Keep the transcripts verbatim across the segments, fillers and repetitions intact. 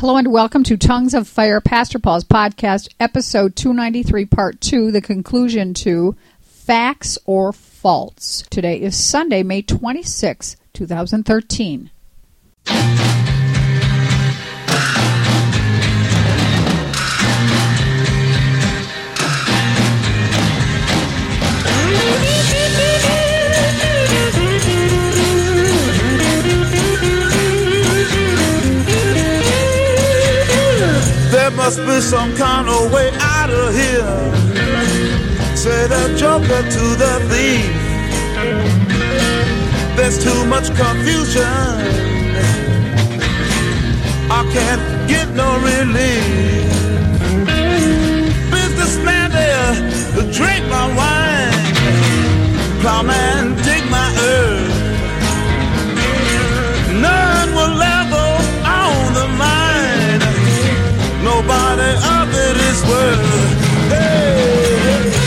Hello and welcome to Tongues of Fire, Pastor Paul's podcast, episode two ninety-three, part two, the conclusion to Facts or False. Today is Sunday, May twenty-sixth, twenty thirteen. There must be some kind of way out of here, said the joker to the thief. There's too much confusion, I can't get no relief. Businessman there, drink my wine. Plowman, dig my earth. None will level on the mine. Nobody of it is worth. Hey, hey.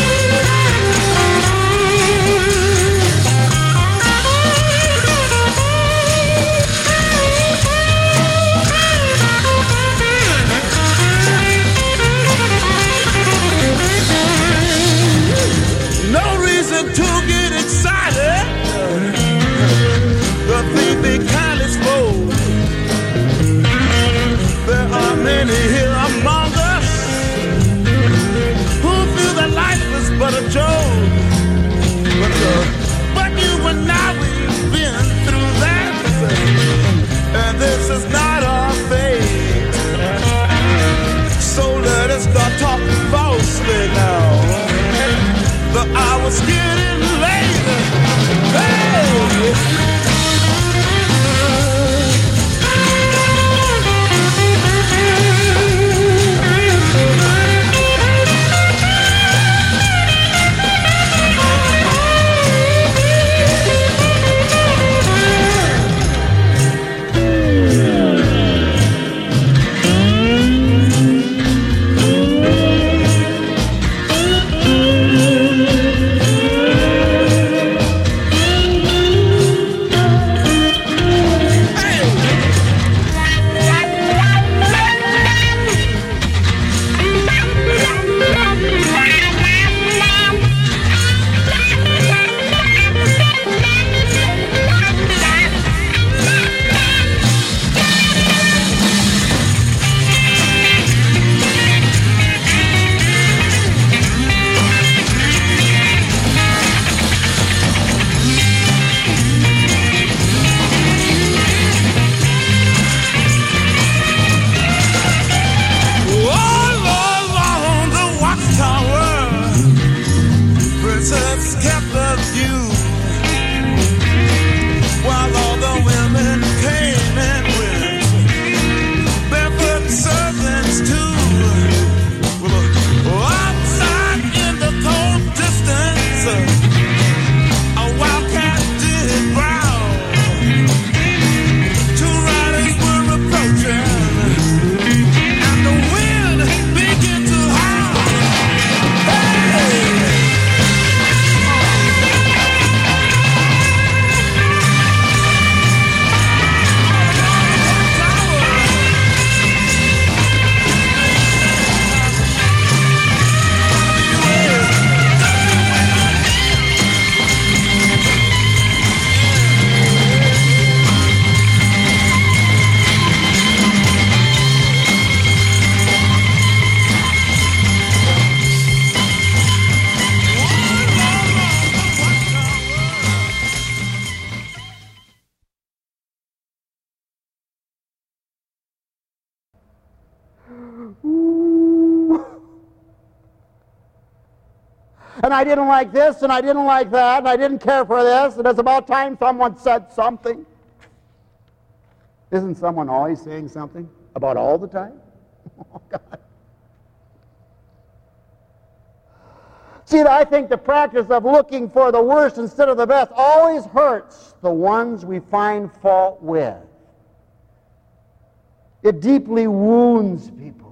No reason to get excited. The thief be kindly spoke. There are many here among us who feel that life is but a joke. But, uh, but you and I, we've been through that, and this is not our fate. So let us start talking falsely now. The hour's getting late. Hey! And I didn't like this, and I didn't like that, and I didn't care for this, and it's about time someone said something. Isn't someone always saying something about all the time? Oh, God. See, I think the practice of looking for the worst instead of the best always hurts the ones we find fault with. It deeply wounds people.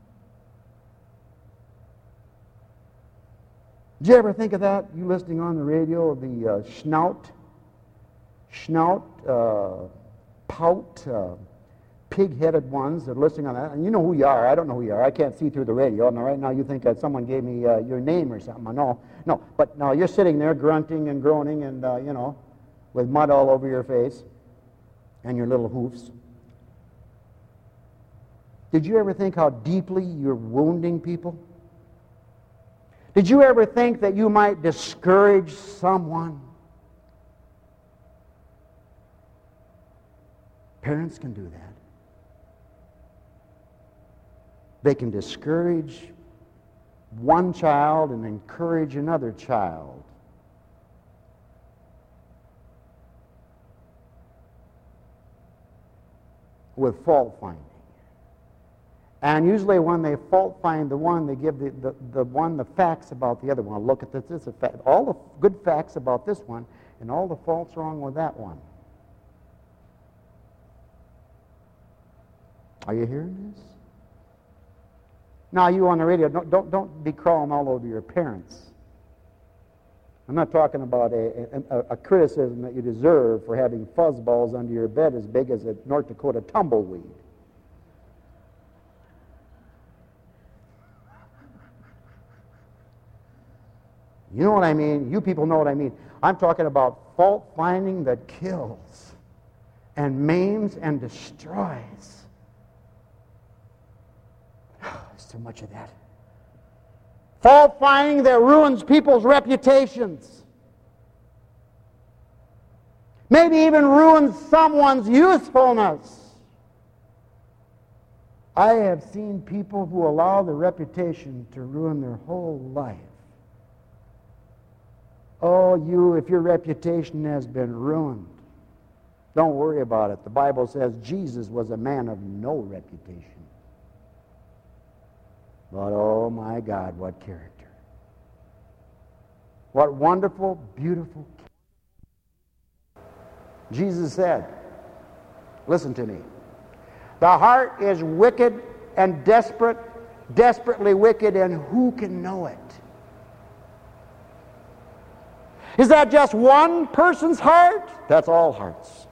Did you ever think of that? You listening on the radio, the uh, schnout, schnout, uh, pout, uh, pig-headed ones that are listening on that, and you know who you are. I don't know who you are. I can't see through the radio. Now, right now, you think that someone gave me uh, your name or something. No, no. But now you're sitting there grunting and groaning and, uh, you know, with mud all over your face and your little hoofs. Did you ever think how deeply you're wounding people? Did you ever think that you might discourage someone? Parents can do that. They can discourage one child and encourage another child. With fault finding. And usually when they fault find the one, they give the, the, the one the facts about the other one. Look at this, this is a fact. All the good facts about this one and all the faults wrong with that one. Are you hearing this? Now, you on the radio, don't, don't, don't be crawling all over your parents. I'm not talking about a, a, a criticism that you deserve for having fuzzballs under your bed as big as a North Dakota tumbleweed. You know what I mean? You people know what I mean. I'm talking about fault finding that kills and maims and destroys. There's too much of that. Fault finding that ruins people's reputations. Maybe even ruins someone's usefulness. I have seen people who allow the reputation to ruin their whole life. Oh, you, if your reputation has been ruined, don't worry about it. The Bible says Jesus was a man of no reputation. But oh my God, what character. What wonderful, beautiful character. Jesus said, listen to me, the heart is wicked and desperate, desperately wicked, and who can know it? Is that just one person's heart? That's all hearts.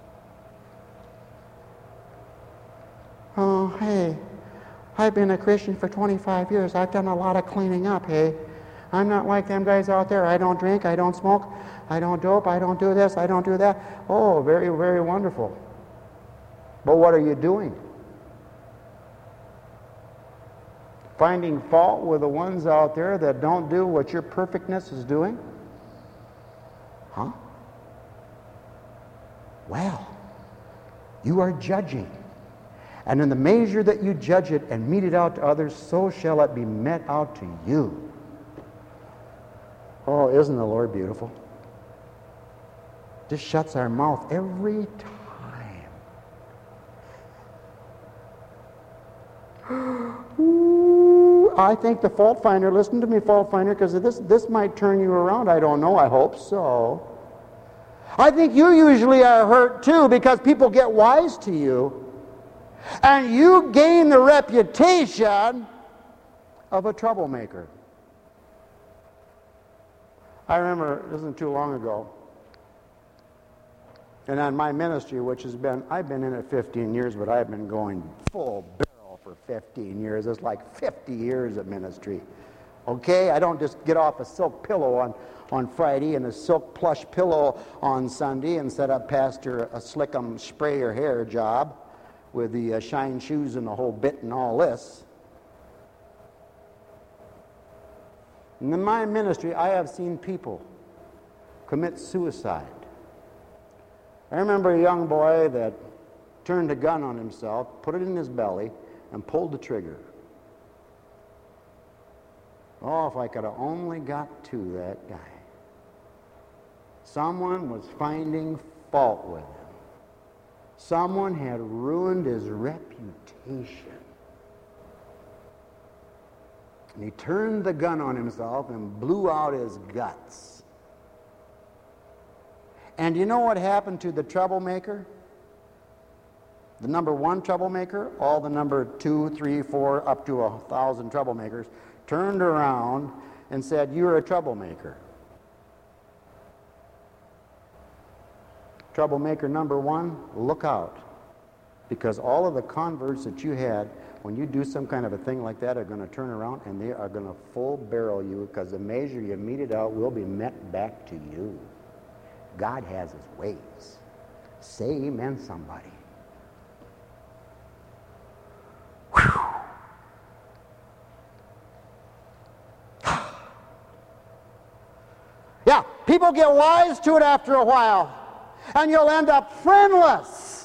Oh, hey, I've been a Christian for twenty-five years. I've done a lot of cleaning up, hey. I'm not like them guys out there. I don't drink, I don't smoke, I don't dope, I don't do this, I don't do that. Oh, very, very wonderful. But what are you doing? Finding fault with the ones out there that don't do what your perfectness is doing? Huh? Well, you are judging. And in the measure that you judge it and mete it out to others, so shall it be met out to you. Oh, isn't the Lord beautiful? Just shuts our mouth every time. Ooh, I think the fault finder, listen to me, fault finder, because this, this might turn you around. I don't know. I hope so. I think you usually are hurt too because people get wise to you. And you gain the reputation of a troublemaker. I remember, it isn't too long ago, and on my ministry, which has been, I've been in it fifteen years, but I've been going full barrel for fifteen years. It's like fifty years of ministry. Okay? I don't just get off a silk pillow on, on Friday and a silk plush pillow on Sunday and set up pastor a slick-em spray your hair job with the uh, shine shoes and the whole bit and all this. And in my ministry, I have seen people commit suicide. I remember a young boy that turned a gun on himself, put it in his belly, and pulled the trigger. Oh, if I could have only got to that guy. Someone was finding fault with him. Someone had ruined his reputation. And he turned the gun on himself and blew out his guts. And you know what happened to the troublemaker? The number one troublemaker, all the number two, three, four, up to a thousand troublemakers, turned around and said, "You're a troublemaker." Troublemaker number one, look out. Because all of the converts that you had, when you do some kind of a thing like that, are going to turn around and they are going to full barrel you, because the measure you meted out will be met back to you. God has his ways. Say amen, somebody. Whew. Yeah, people get wise to it after a while, and you'll end up friendless.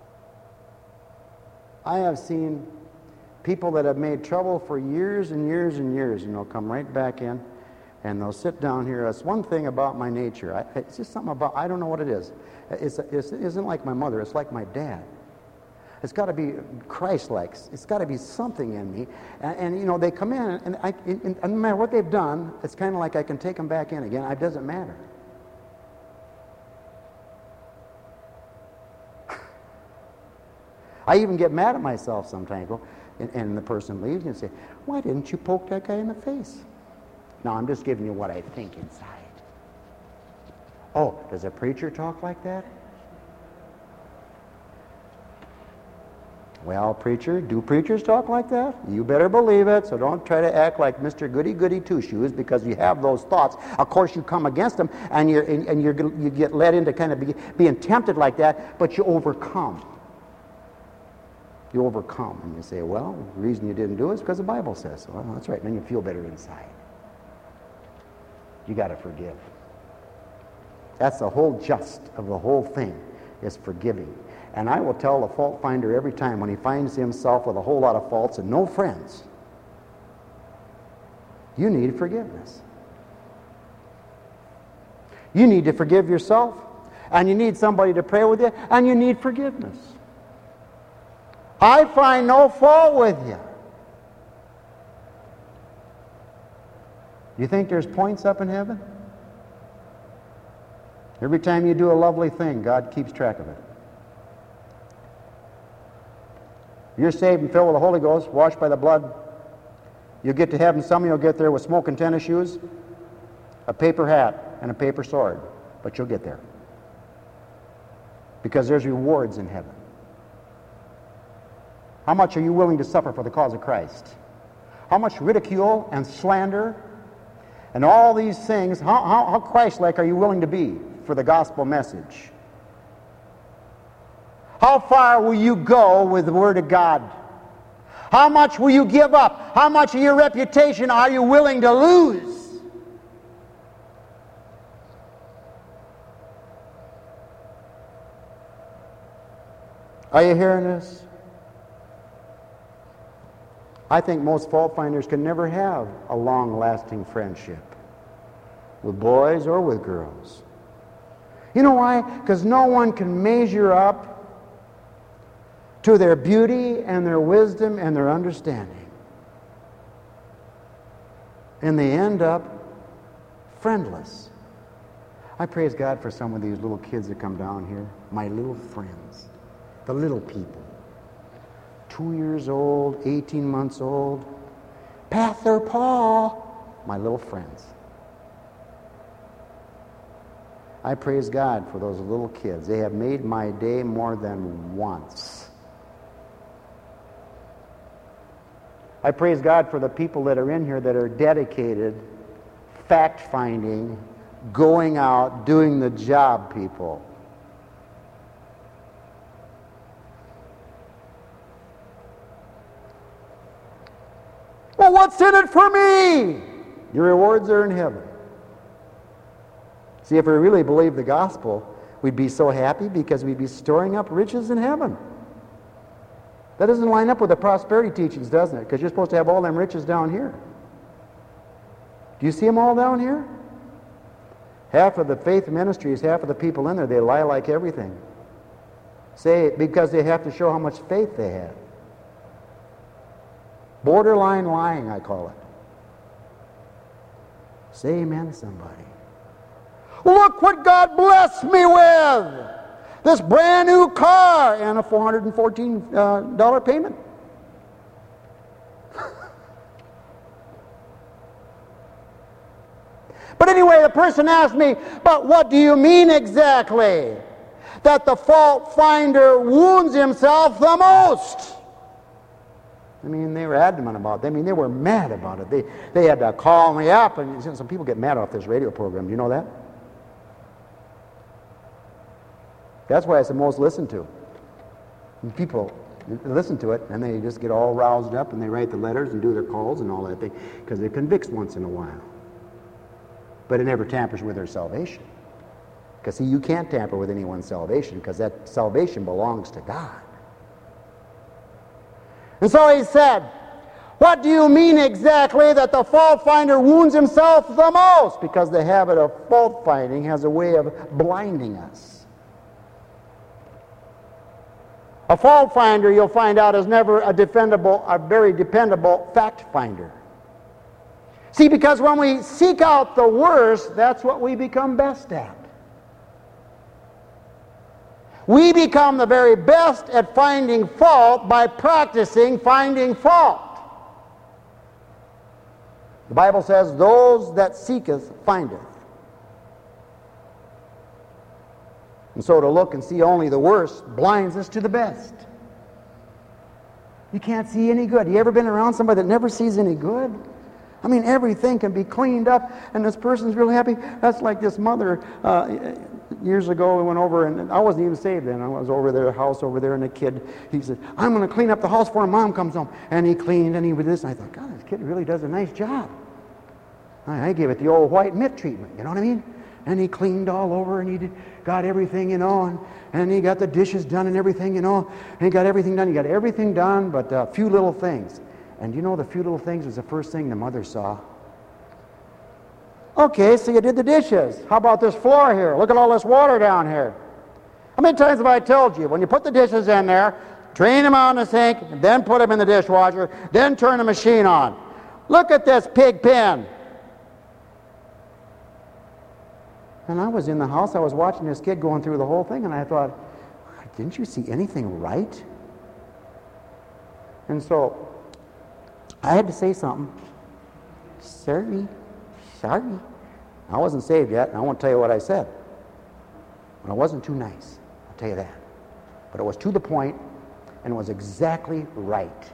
I have seen people that have made trouble for years and years and years, and they'll come right back in, and they'll sit down here. That's one thing about my nature. I, it's just something about, I don't know what it is. It's, it's, it isn't like my mother. It's like my dad. It's got to be Christ-like. It's got to be something in me. And, and you know, they come in, and, I, and, and no matter what they've done, it's kind of like I can take them back in again. It doesn't matter. I even get mad at myself sometimes. And, and the person leaves and say, why didn't you poke that guy in the face? No, I'm just giving you what I think inside. Oh, does a preacher talk like that? Well, preacher, do preachers talk like that? You better believe it, so don't try to act like Mister Goody-Goody Two-Shoes, because you have those thoughts. Of course, you come against them, and, you're, and, and you're, you get led into kind of be, being tempted like that, but you overcome. You overcome, and you say, well, the reason you didn't do it is because the Bible says so. Well, that's right, and then you feel better inside. You got to forgive. That's the whole gist of the whole thing, is forgiving. And I will tell the fault finder every time when he finds himself with a whole lot of faults and no friends, you need forgiveness. You need to forgive yourself, and you need somebody to pray with you, and you need forgiveness. I find no fault with you. You think there's points up in heaven? Every time you do a lovely thing, God keeps track of it. You're saved and filled with the Holy Ghost, washed by the blood. You'll get to heaven. Some of you will get there with smoking tennis shoes, a paper hat, and a paper sword. But you'll get there. Because there's rewards in heaven. How much are you willing to suffer for the cause of Christ? How much ridicule and slander and all these things, how, how, how Christ-like are you willing to be for the gospel message? How far will you go with the Word of God? How much will you give up? How much of your reputation are you willing to lose? Are you hearing this? I think most fault finders can never have a long-lasting friendship with boys or with girls. You know why? Because no one can measure up to their beauty and their wisdom and their understanding. And they end up friendless. I praise God for some of these little kids that come down here, my little friends, the little people. Two years old, eighteen months old. Pastor Paul, my little friends. I praise God for those little kids. They have made my day more than once. I praise God for the people that are in here that are dedicated, fact-finding, going out, doing the job people. Well, what's in it for me? Your rewards are in heaven. See, if we really believed the gospel, we'd be so happy because we'd be storing up riches in heaven. That doesn't line up with the prosperity teachings, doesn't it? Because you're supposed to have all them riches down here. Do you see them all down here? Half of the faith ministries, half of the people in there, they lie like everything. Say, because they have to show how much faith they have. Borderline lying, I call it. Say amen, somebody. Look what God blessed me with! This brand new car and a four hundred fourteen dollars uh, payment. But anyway, the person asked me, but what do you mean exactly? that the fault finder wounds himself the most. I mean, they were adamant about it. I mean, they were mad about it. They, they had to call me up, and some people get mad off this radio program. Do you know that? That's why it's the most listened to. And people listen to it, and they just get all roused up, and they write the letters and do their calls and all that thing, because they're convicted once in a while. But it never tampers with their salvation. Because, see, you can't tamper with anyone's salvation, because that salvation belongs to God. And so he said, what do you mean exactly that the fault finder wounds himself the most? Because the habit of fault finding has a way of blinding us. A fault finder, you'll find out, is never a defendable, a very dependable fact finder. See, because when we seek out the worst, that's what we become best at. We become the very best at finding fault by practicing finding fault. The Bible says, those that seeketh findeth. And so to look and see only the worst blinds us to the best. You can't see any good. You ever been around somebody that never sees any good? I mean, everything can be cleaned up, and this person's really happy. That's like this mother. Uh, years ago, we went over, and I wasn't even saved then. I was over there, house over there, and a kid, he said, I'm going to clean up the house before Mom comes home. And he cleaned, and he did this, and I thought, God, this kid really does a nice job. I, I gave it the old white mitt treatment, you know what I mean? And he cleaned all over, and he did, got everything, you know, and, and he got the dishes done and everything, you know, and he got everything done. He got everything done but a few little things. And you know, the few little things was the first thing the mother saw. Okay, so you did the dishes. How about this floor here? Look at all this water down here. How many times have I told you, when you put the dishes in there, drain them out in the sink, then put them in the dishwasher, then turn the machine on. Look at this pig pen. And I was in the house, I was watching this kid going through the whole thing, and I thought, didn't you see anything right? And so, I had to say something. Sorry. Sorry. I wasn't saved yet, and I won't tell you what I said. But I wasn't too nice, I'll tell you that. But it was to the point, and it was exactly right.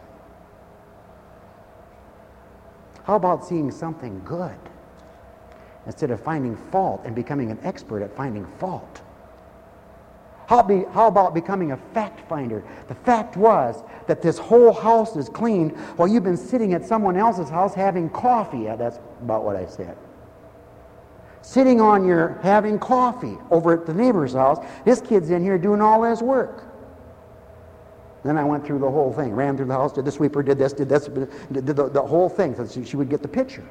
How about seeing something good instead of finding fault and becoming an expert at finding fault? How, be, how about becoming a fact finder? The fact was that this whole house is cleaned while you've been sitting at someone else's house having coffee. Yeah, that's about what I said. Sitting on your having coffee over at the neighbor's house. This kid's in here doing all his work. Then I went through the whole thing, ran through the house, did the sweeper, did this, did this, did the, the whole thing so she would get the picture.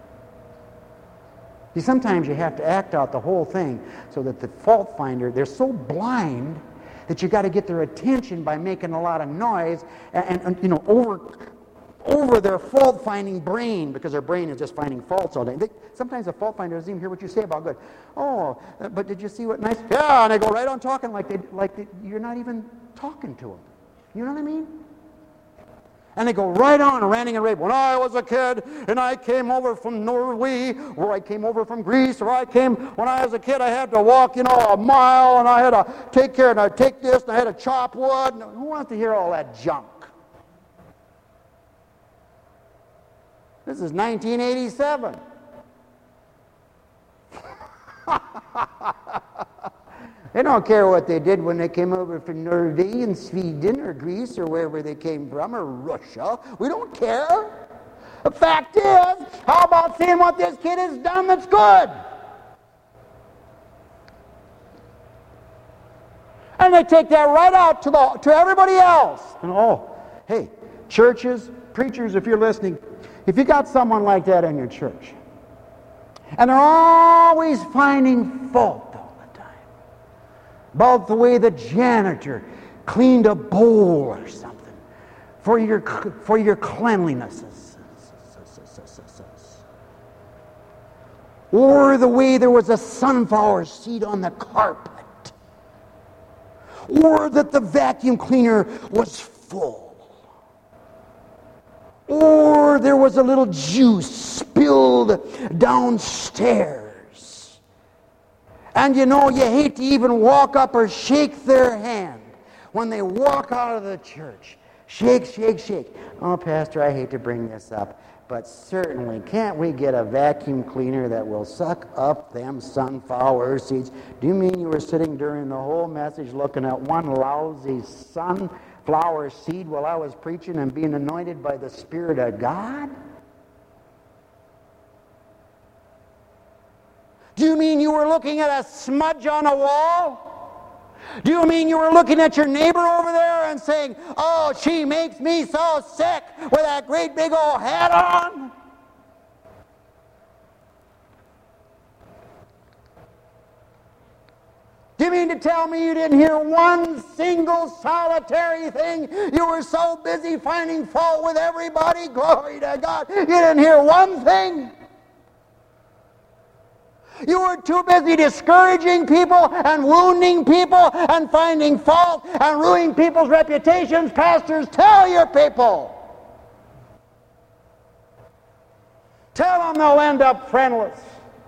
See, sometimes you have to act out the whole thing so that the fault finder, they're so blind that you got to get their attention by making a lot of noise and, and, and you know, over over their fault-finding brain, because their brain is just finding faults all day. They, sometimes a fault finder doesn't even hear what you say about good. Oh, but did you see what nice? Yeah, and they go right on talking like they like they, you're not even talking to them. You know what I mean? And they go right on ranting and raving. When I was a kid and I came over from Norway, or I came over from Greece, or I came, when I was a kid I had to walk, you know, a mile, and I had to take care, and I'd take this, and I had to chop wood. And who wants to hear all that junk? This is nineteen eighty-seven. They don't care what they did when they came over from Norway and Sweden or Greece or wherever they came from, or Russia. We don't care. The fact is, how about seeing what this kid has done that's good? And they take that right out to, the, to everybody else. And oh, hey, churches, preachers, if you're listening, if you got someone like that in your church, and they're always finding fault all the time about the way the janitor cleaned a bowl or something for your for your cleanliness, or the way there was a sunflower seed on the carpet, or that the vacuum cleaner was full, or there was a little juice spilled downstairs. And you know, you hate to even walk up or shake their hand when they walk out of the church. Shake, shake, shake. Oh, Pastor, I hate to bring this up, but certainly can't we get a vacuum cleaner that will suck up them sunflower seeds? Do you mean you were sitting during the whole message looking at one lousy sunflower seed while I was preaching and being anointed by the Spirit of God? Do you mean you were looking at a smudge on a wall? Do you mean you were looking at your neighbor over there and saying, oh, she makes me so sick with that great big old hat on? Do you mean to tell me you didn't hear one single solitary thing? You were so busy finding fault with everybody. Glory to God. You didn't hear one thing. You were too busy discouraging people and wounding people and finding fault and ruining people's reputations. Pastors, tell your people. Tell them they'll end up friendless.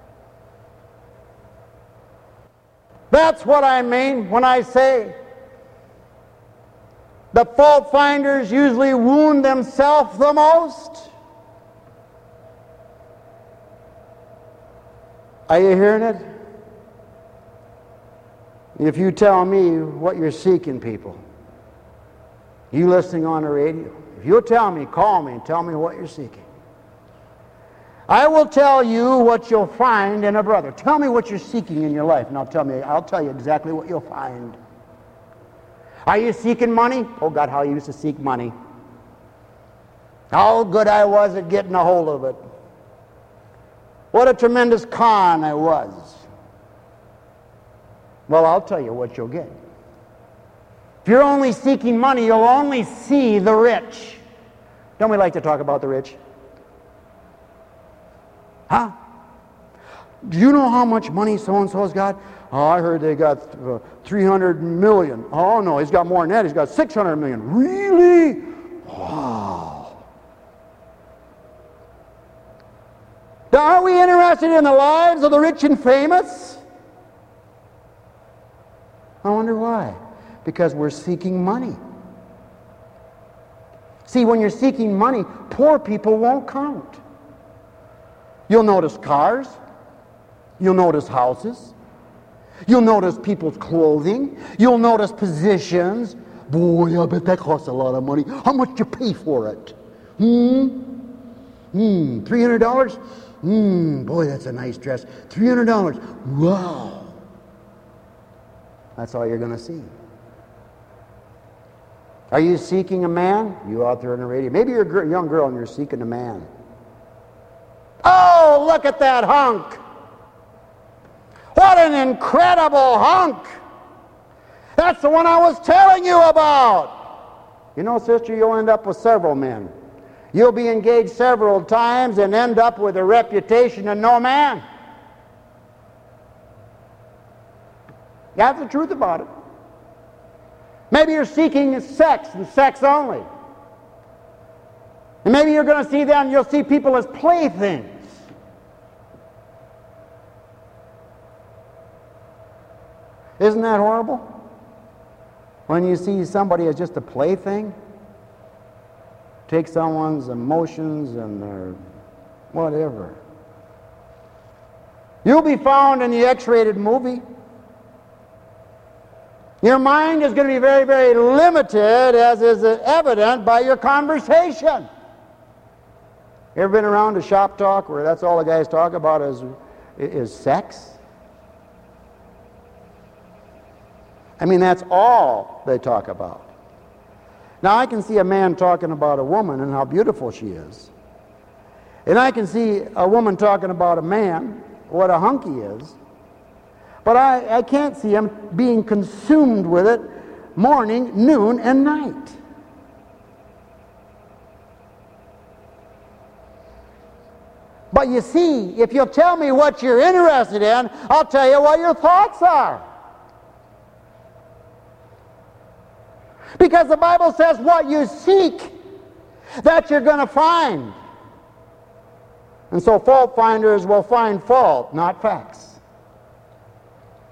That's what I mean when I say the fault finders usually wound themselves the most. Are you hearing it? If you tell me what you're seeking, people, you listening on the radio, if you'll tell me, call me and tell me what you're seeking. I will tell you what you'll find in a brother. Tell me what you're seeking in your life, and I'll tell me, I'll tell you exactly what you'll find. Are you seeking money? Oh God, how I used to seek money. How good I was at getting a hold of it. What a tremendous con I was. Well, I'll tell you what you'll get. If you're only seeking money, you'll only see the rich. Don't we like to talk about the rich? Huh? Do you know how much money so-and-so's got? Oh, I heard they got uh, three hundred million. Oh, no, he's got more than that. He's got six hundred million. Really? Wow. Are we interested in the lives of the rich and famous? I wonder why. Because we're seeking money. See, when you're seeking money, poor people won't count. You'll notice cars. You'll notice houses. You'll notice people's clothing. You'll notice positions. Boy, I bet that costs a lot of money. How much you pay for it? Hmm? Hmm, three hundred dollars? Hmm, boy, that's a nice dress. three hundred dollars. Wow. That's all you're going to see. Are you seeking a man? You out there on the radio. Maybe you're a young girl and you're seeking a man. Oh, look at that hunk. What an incredible hunk. That's the one I was telling you about. You know, sister, you'll end up with several men. You'll be engaged several times and end up with a reputation of no man. That's the truth about it. Maybe you're seeking sex and sex only. And maybe you're going to see them, you'll see people as playthings. Isn't that horrible? When you see somebody as just a plaything, take someone's emotions and their whatever. You'll be found in the X-rated movie. Your mind is going to be very, very limited, as is evident by your conversation. You ever been around a shop talk where that's all the guys talk about is, is sex? I mean, that's all they talk about. Now, I can see a man talking about a woman and how beautiful she is. And I can see a woman talking about a man, what a hunk he is. But I, I can't see him being consumed with it morning, noon, and night. But you see, if you'll tell me what you're interested in, I'll tell you what your thoughts are. Because the Bible says what you seek, that you're going to find. And so fault finders will find fault, not facts.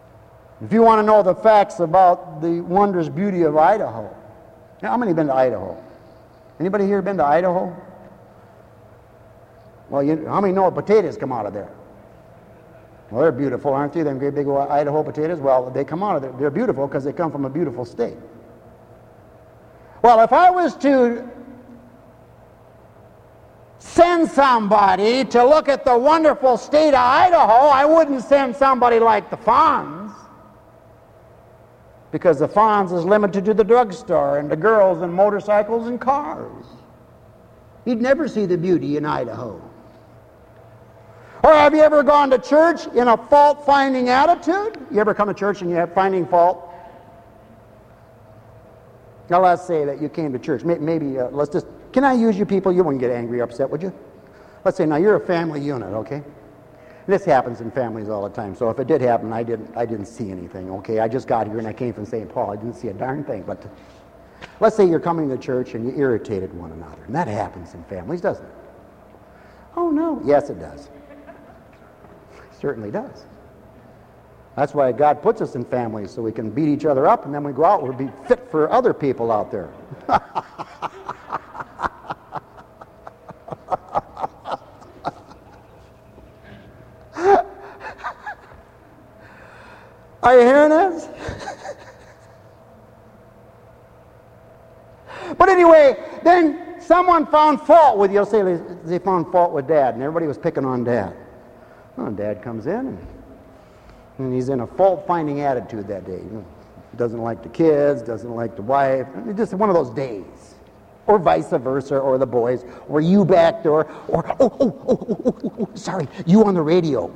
If you want to know the facts about the wondrous beauty of Idaho, now, how many have been to Idaho? Anybody here been to Idaho? Well, you, how many know potatoes come out of there? Well, they're beautiful, aren't they? Them great big Idaho potatoes. Well, they come out of there. They're beautiful because they come from a beautiful state. Well, if I was to send somebody to look at the wonderful state of Idaho, I wouldn't send somebody like the Fonz, because the Fonz is limited to the drugstore and the girls and motorcycles and cars. You'd never see the beauty in Idaho. Or have you ever gone to church in a fault-finding attitude? You ever come to church and you're finding fault? Now let's say that you came to church. Maybe, uh, let's just, can I use you people? You wouldn't get angry or upset, would you? Let's say now you're a family unit, okay? This happens in families all the time. So if it did happen, I didn't, I didn't see anything, okay? I just got here and I came from Saint Paul. I didn't see a darn thing. But let's say you're coming to church and you irritated one another. And that happens in families, doesn't it? Oh, no. Yes, it does. It certainly does. That's why God puts us in families, so we can beat each other up, and then we go out, we'll be fit for other people out there. Are you hearing this? But anyway, then someone found fault with you. Say they found fault with Dad, and everybody was picking on Dad. Well, Dad comes in, and, and he's in a fault-finding attitude that day. You know, doesn't like the kids, doesn't like the wife. It's just one of those days. Or vice versa, or the boys, or you back there, or, oh, oh, oh, oh, oh, oh, sorry, you on the radio.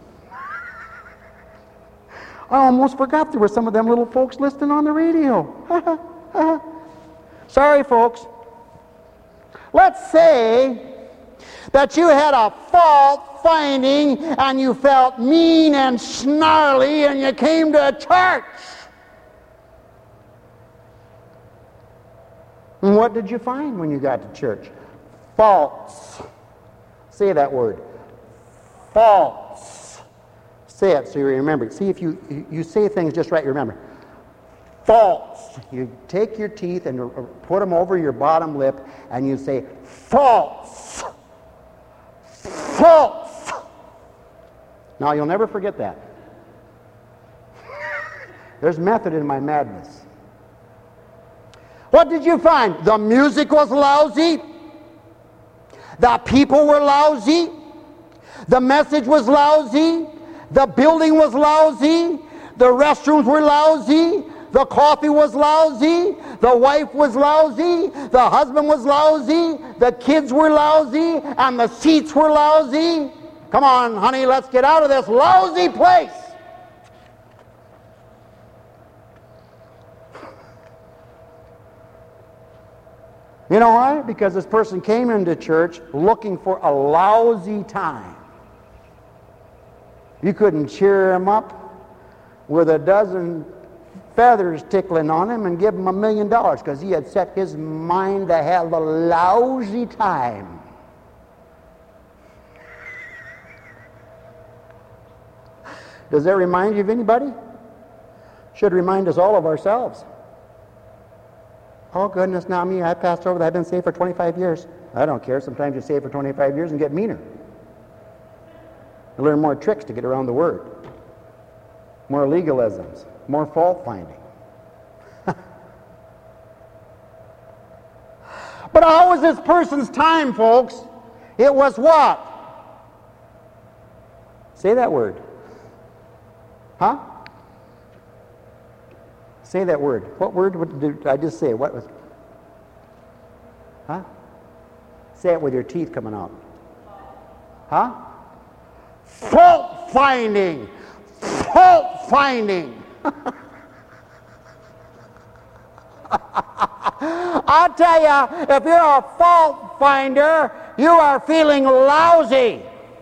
I almost forgot there were some of them little folks listening on the radio. Sorry, folks. Let's say that you had a fault finding and you felt mean and snarly and you came to a church. And what did you find when you got to church? Faults. Say that word. Faults. Say it so you remember it. See if you, you say things just right, you remember. Faults. You take your teeth and put them over your bottom lip and you say, faults. Faults. Now you'll never forget that. There's method in my madness. What did you find? The music was lousy. The people were lousy. The message was lousy. The building was lousy. The restrooms were lousy. The coffee was lousy. The wife was lousy. The husband was lousy. The kids were lousy. And the seats were lousy. Come on, honey, let's get out of this lousy place. You know why? Because this person came into church looking for a lousy time. You couldn't cheer him up with a dozen feathers tickling on him and give him a million dollars because he had set his mind to have a lousy time. Does that remind you of anybody? Should remind us all of ourselves. Oh, goodness, now me, I passed over that. I've been saved for twenty-five years. I don't care. Sometimes you save for twenty-five years and get meaner. And learn more tricks to get around the Word. More legalisms. More fault-finding. But how was this person's time, folks? It was what? Say that word. Huh? Say that word. What word did I just say? What was? Huh? Say it with your teeth coming out. Huh? Fault finding. Fault finding. I'll tell you, if you're a fault finder, you are feeling lousy.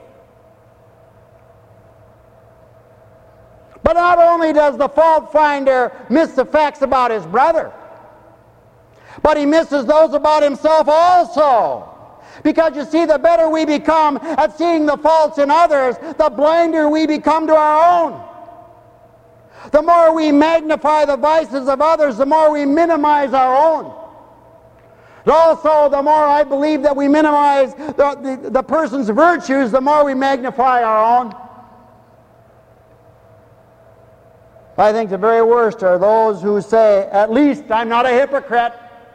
But not only does the fault finder miss the facts about his brother, but he misses those about himself also. Because you see, the better we become at seeing the faults in others, the blinder we become to our own. The more we magnify the vices of others, the more we minimize our own. Also, the more I believe that we minimize the, the, the person's virtues, the more we magnify our own. I think the very worst are those who say, at least I'm not a hypocrite,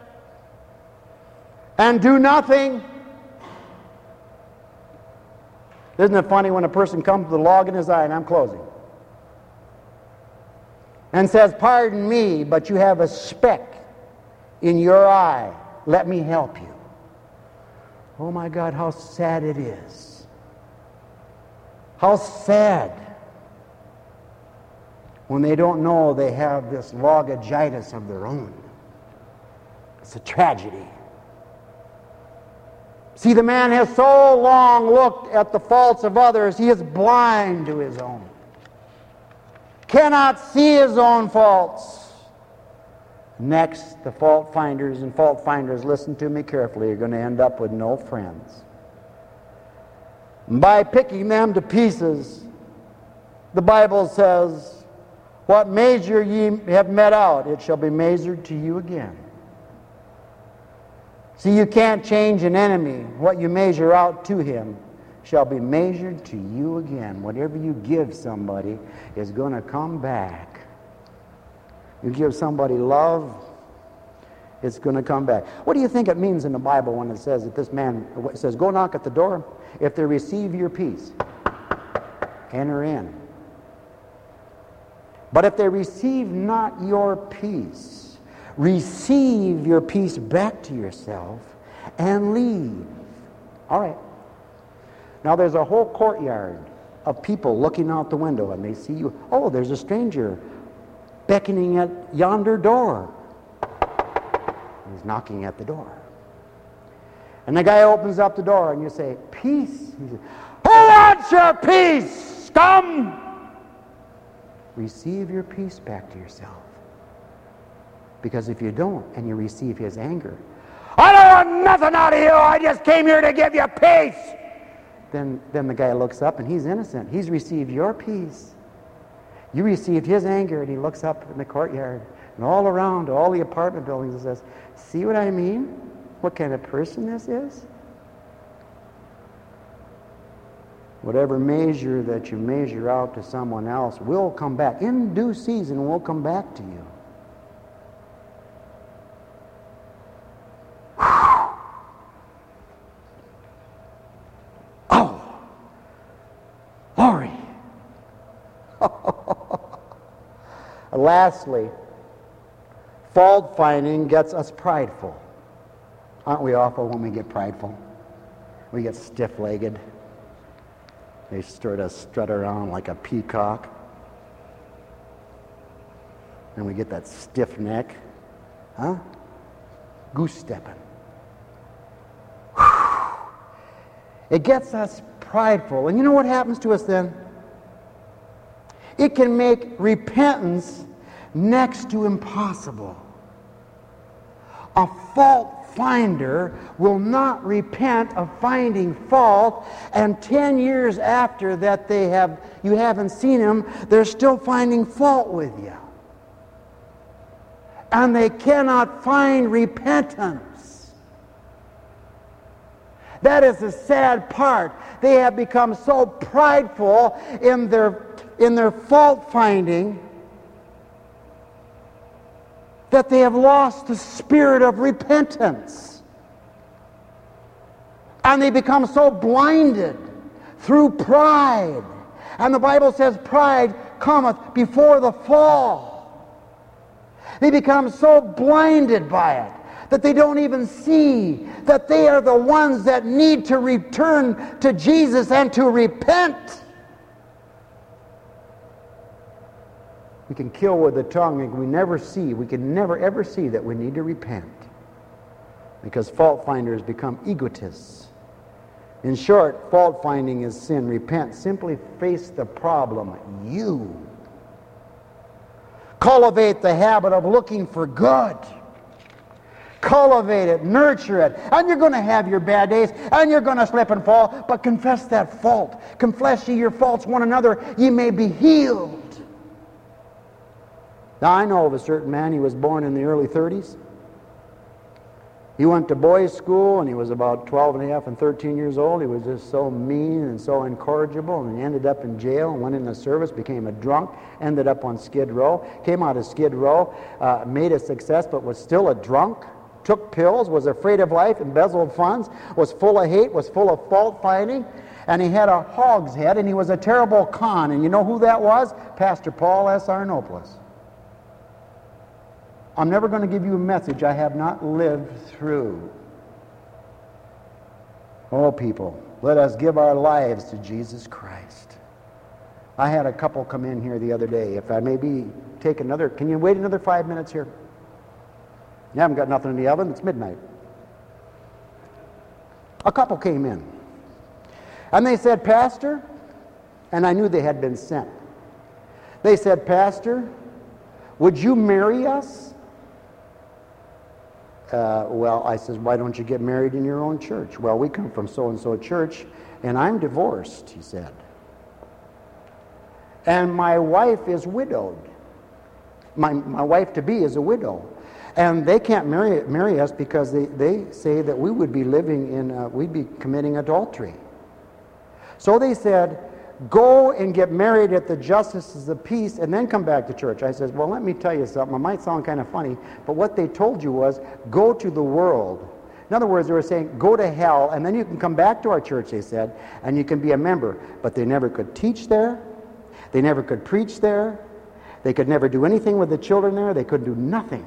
and do nothing. Isn't it funny when a person comes with a log in his eye, and I'm closing, and says, pardon me, but you have a speck in your eye. Let me help you. Oh my God, how sad it is. How sad when they don't know they have this logitis of their own. It's a tragedy. See, the man has so long looked at the faults of others, he is blind to his own. Cannot see his own faults. Next, the fault finders and fault finders, listen to me carefully, you're going to end up with no friends. By picking them to pieces, the Bible says, what measure ye have met out, it shall be measured to you again. See, you can't change an enemy. What you measure out to him shall be measured to you again. Whatever you give somebody is going to come back. You give somebody love, it's going to come back. What do you think it means in the Bible when it says that this man it says, go knock at the door? If they receive your peace, enter in. But if they receive not your peace, receive your peace back to yourself and leave. All right. Now there's a whole courtyard of people looking out the window and they see you. Oh, there's a stranger beckoning at yonder door. He's knocking at the door. And the guy opens up the door and you say, peace. He says, who wants your peace, scum? Receive your peace back to yourself. Because if you don't and you receive his anger, I don't want nothing out of you, I just came here to give you peace. Then, then the guy looks up and he's innocent. He's received your peace. You received his anger, and he looks up in the courtyard and all around all the apartment buildings and says, see what I mean? What kind of person this is? Whatever measure that you measure out to someone else will come back. In due season will come back to you. Oh! Glory! Lastly, fault finding gets us prideful. Aren't we awful when we get prideful? We get stiff-legged. They sort of strut around like a peacock. And we get that stiff neck. Huh? Goose stepping. It gets us prideful. And you know what happens to us then? It can make repentance next to impossible. A fault finder will not repent of finding fault, and ten years after that they have you haven't seen him, they're still finding fault with you. And they cannot find repentance. That is the sad part. They have become so prideful in their in their fault finding that they have lost the spirit of repentance. And they become so blinded through pride. And the Bible says pride cometh before the fall. They become so blinded by it that they don't even see that they are the ones that need to return to Jesus and to repent. We can kill with the tongue and we never see, we can never ever see that we need to repent. Because fault finders become egotists. In short, fault finding is sin. Repent. Simply face the problem. You. Cultivate the habit of looking for good. Cultivate it, nurture it, and you're going to have your bad days, and you're going to slip and fall, but confess that fault. Confess ye your faults one another, ye may be healed. Now, I know of a certain man, he was born in the early thirties. He went to boys' school, and he was about twelve and a half and thirteen years old. He was just so mean and so incorrigible, and he ended up in jail and went in the service, became a drunk, ended up on Skid Row, came out of Skid Row, uh, made a success, but was still a drunk, took pills, was afraid of life, embezzled funds, was full of hate, was full of fault-finding, and he had a hog's head, and he was a terrible con. And you know who that was? Pastor Paul S. Arnopoulos. I'm never going to give you a message I have not lived through. Oh, people, let us give our lives to Jesus Christ. I had a couple come in here the other day. If I maybe take another, can you wait another five minutes here? You haven't got nothing in the oven. It's midnight. A couple came in. And they said, Pastor, and I knew they had been sent. They said, Pastor, would you marry us? Uh, well, I says, why don't you get married in your own church? Well, we come from so-and-so church, and I'm divorced, he said. And my wife is widowed. My, my wife-to-be is a widow. And they can't marry, marry us because they, they say that we would be living in, uh, we'd be committing adultery. So they said, go and get married at the Justices of Peace and then come back to church. I says, well, let me tell you something. It might sound kind of funny, but what they told you was, go to the world. In other words, they were saying, go to hell, and then you can come back to our church, they said, and you can be a member. But they never could teach there. They never could preach there. They could never do anything with the children there. They couldn't do nothing.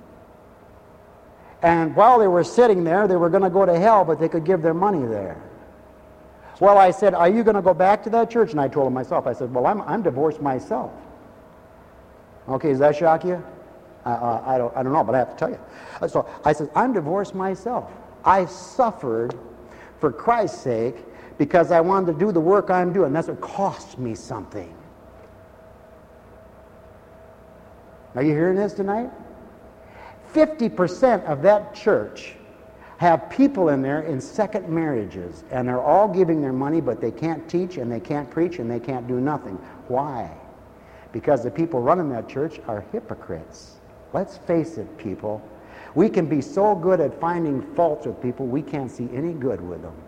And while they were sitting there, they were going to go to hell, but they could give their money there. Well, I said, are you going to go back to that church? And I told him myself, I said, well, I'm, I'm divorced myself. Okay, does that shock you? Uh, uh, I, don't, I don't know, but I have to tell you. So I said, I'm divorced myself. I suffered for Christ's sake because I wanted to do the work I'm doing. That's what cost me something. Are you hearing this tonight? fifty percent of that church have people in there in second marriages, and they're all giving their money, but they can't teach and they can't preach and they can't do nothing. Why? Because the people running that church are hypocrites. Let's face it, people. We can be so good at finding faults with people, we can't see any good with them.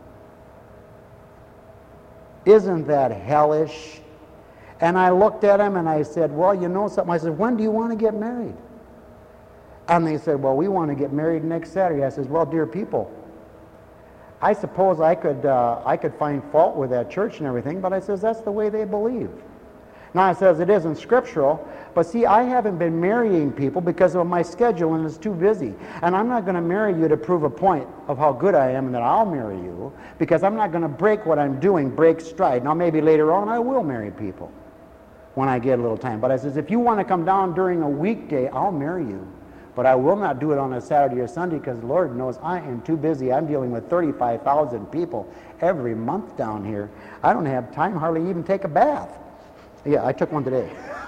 Isn't that hellish? And I looked at them and I said, well, you know something? I said, when do you want to get married? And they said, well, we want to get married next Saturday. I says, well, dear people, I suppose I could uh, I could find fault with that church and everything, but I says, that's the way they believe. Now, I says, it isn't scriptural, but see, I haven't been marrying people because of my schedule and it's too busy. And I'm not going to marry you to prove a point of how good I am and that I'll marry you, because I'm not going to break what I'm doing, break stride. Now, maybe later on I will marry people when I get a little time. But I says, if you want to come down during a weekday, I'll marry you. But I will not do it on a Saturday or Sunday because Lord knows I am too busy. I'm dealing with thirty-five thousand people every month down here. I don't have time hardly even take a bath. Yeah, I took one today.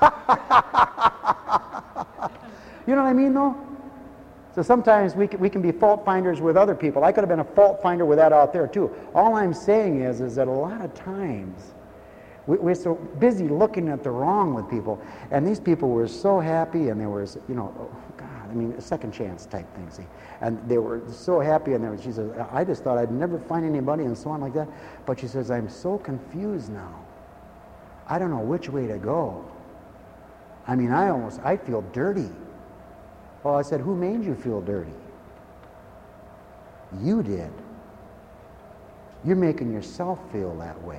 You know what I mean, though? So sometimes we can, we can be fault finders with other people. I could have been a fault finder with that out there, too. All I'm saying is, is that a lot of times we, we're so busy looking at the wrong with people. And these people were so happy, and they were, you know, oh, God, I mean, a second chance type thing, see. And they were so happy, and they were, she says, I just thought I'd never find anybody, and so on like that. But she says, I'm so confused now. I don't know which way to go. I mean, I almost, I feel dirty. Well, I said, who made you feel dirty? You did. You're making yourself feel that way.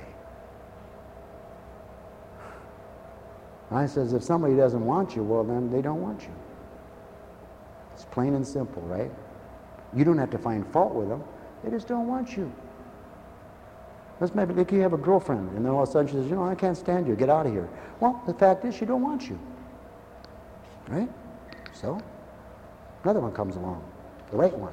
I says, if somebody doesn't want you, well, then they don't want you. It's plain and simple, right? You don't have to find fault with them. They just don't want you. Let's maybe like you have a girlfriend, and then all of a sudden she says, you know, I can't stand you. Get out of here. Well, the fact is she don't want you. Right? So, another one comes along. The right one.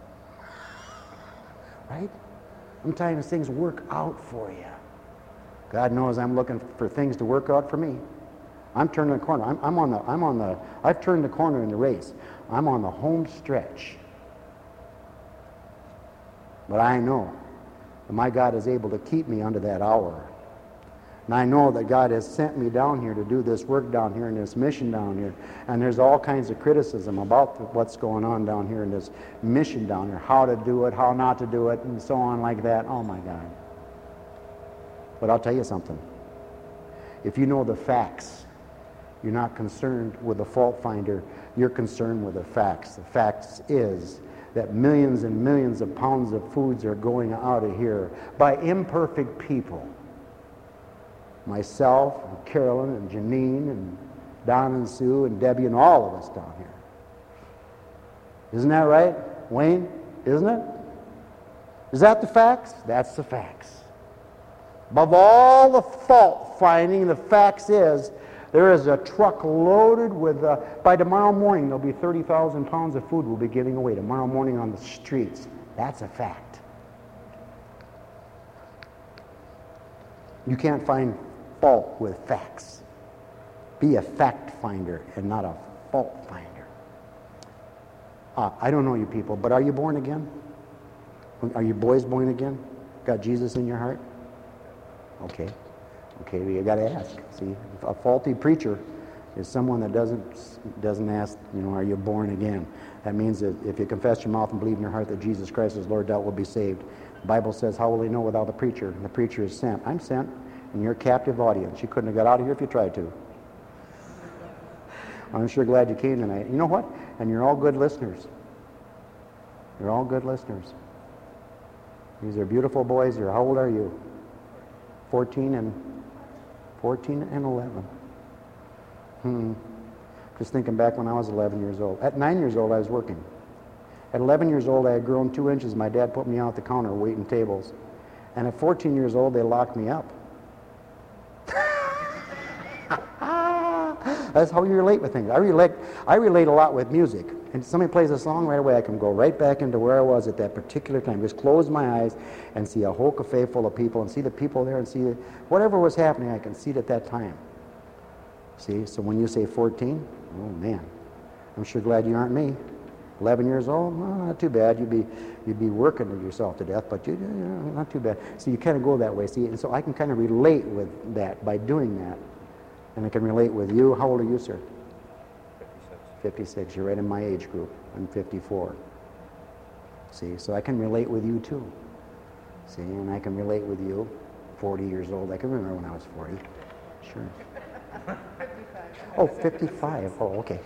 Right? Sometimes things work out for you. God knows I'm looking for things to work out for me. I'm turning the corner. I'm, I'm on the, I'm on the, I've turned the corner in the race. I'm on the home stretch. But I know that my God is able to keep me under that hour. And I know that God has sent me down here to do this work down here and this mission down here. And there's all kinds of criticism about what's going on down here in this mission down here. How to do it, how not to do it, and so on like that. Oh my God. But I'll tell you something. If you know the facts, you're not concerned with the fault finder. You're concerned with the facts. The facts is that millions and millions of pounds of foods are going out of here by imperfect people. Myself, and Carolyn, and Janine, and Don and Sue, and Debbie, and all of us down here. Isn't that right, Wayne? Isn't it? Is that the facts? That's the facts. Above all the fault finding, the facts is there is a truck loaded with, uh, by tomorrow morning, there'll be thirty thousand pounds of food we'll be giving away tomorrow morning on the streets. That's a fact. You can't find fault with facts. Be a fact finder and not a fault finder. Uh, I don't know you people, but are you born again? Are you boys born again? Got Jesus in your heart? Okay. Okay, you got to ask. See, a faulty preacher is someone that doesn't doesn't ask, you know, are you born again? That means that if you confess your mouth and believe in your heart that Jesus Christ is Lord, thou will be saved. The Bible says, how will they know without the preacher? And the preacher is sent. I'm sent. And you're a captive audience. You couldn't have got out of here if you tried to. I'm sure glad you came tonight. You know what? And you're all good listeners. You're all good listeners. These are beautiful boys. You're, how old are you? fourteen and fourteen and eleven. Hmm. Just thinking back when I was eleven years old. At nine years old, I was working. At eleven years old, I had grown two inches. My dad put me out the counter waiting tables. And at fourteen years old, they locked me up. That's how you relate with things. I relate, I relate a lot with music. And somebody plays a song right away, I can go right back into where I was at that particular time. Just close my eyes and see a whole cafe full of people and see the people there and see the, whatever was happening, I can see it at that time. See, so when you say fourteen, oh man, I'm sure glad you aren't me. eleven years old, well, not too bad. You'd be you'd be working yourself to death, but you, you know, not too bad. So you kind of go that way. See, and so I can kind of relate with that by doing that. And I can relate with you. How old are you, sir? fifty-six. fifty-six. You're right in my age group. I'm fifty-four. See, so I can relate with you too. See, and I can relate with you. forty years old. I can remember when I was forty. Sure. Oh, fifty-five. Oh, okay.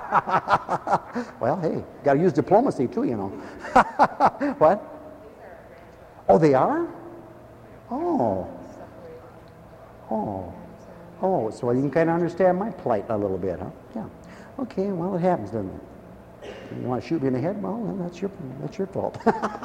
Well, hey, got to use diplomacy too, you know. What? Oh, they are? Oh. Oh. Oh, so you can kind of understand my plight a little bit, huh? Yeah. Okay, well, it happens, doesn't it? You want to shoot me in the head? Well, then that's your, that's your fault.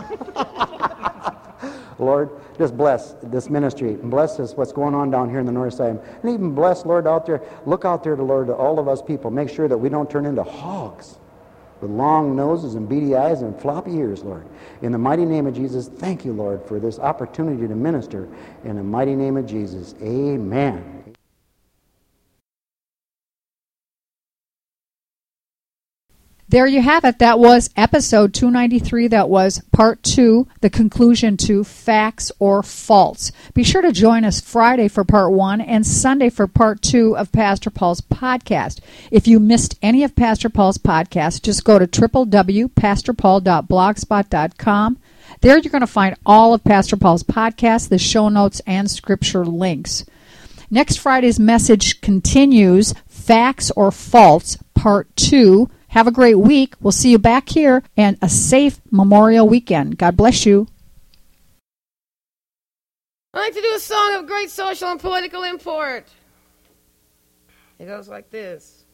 Lord, just bless this ministry and bless us what's going on down here in the north side. And even bless, Lord, out there. Look out there to, Lord, to all of us people. Make sure that we don't turn into hogs with long noses and beady eyes and floppy ears, Lord. In the mighty name of Jesus, thank you, Lord, for this opportunity to minister. In the mighty name of Jesus, amen. There you have it. That was episode two ninety-three. That was part two, the conclusion to Facts or False. Be sure to join us Friday for part one and Sunday for part two of Pastor Paul's podcast. If you missed any of Pastor Paul's podcast, just go to w w w dot pastor paul dot blogspot dot com. There you're going to find all of Pastor Paul's podcasts, the show notes, and scripture links. Next Friday's message continues, Facts or False, part two. Have a great week. We'll see you back here, and a safe Memorial Weekend. God bless you. I'd like to do a song of great social and political import. It goes like this.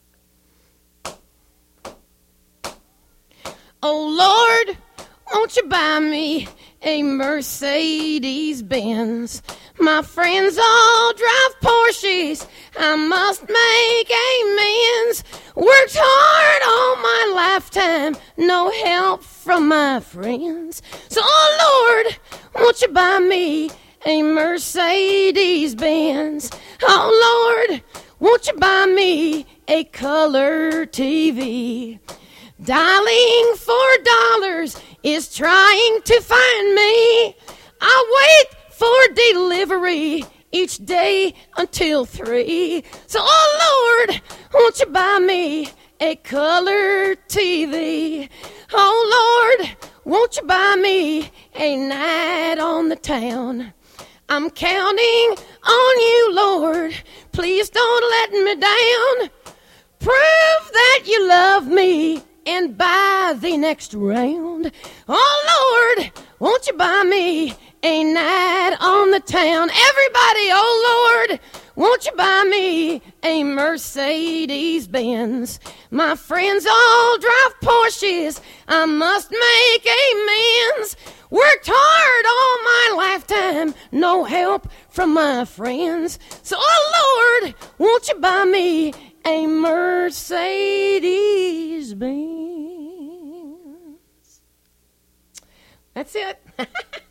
Oh, Lord, won't you buy me a Mercedes-Benz? My friends all drive Porsches. I must make amends. Worked hard all my lifetime. No help from my friends. So, oh, Lord, won't you buy me a Mercedes-Benz? Oh, Lord, won't you buy me a color T V? Dialing for dollars is trying to find me. I wait for delivery each day until three. So, oh Lord, won't you buy me a color T V? Oh Lord, won't you buy me a night on the town? I'm counting on you, Lord. Please don't let me down. Prove that you love me and buy the next round. Oh Lord, won't you buy me a night on the town? Everybody, oh Lord, won't you buy me a Mercedes-Benz? My friends all drive Porsches. I must make amends. Worked hard all my lifetime, no help from my friends. So, oh Lord, won't you buy me a Mercedes-Benz? That's it.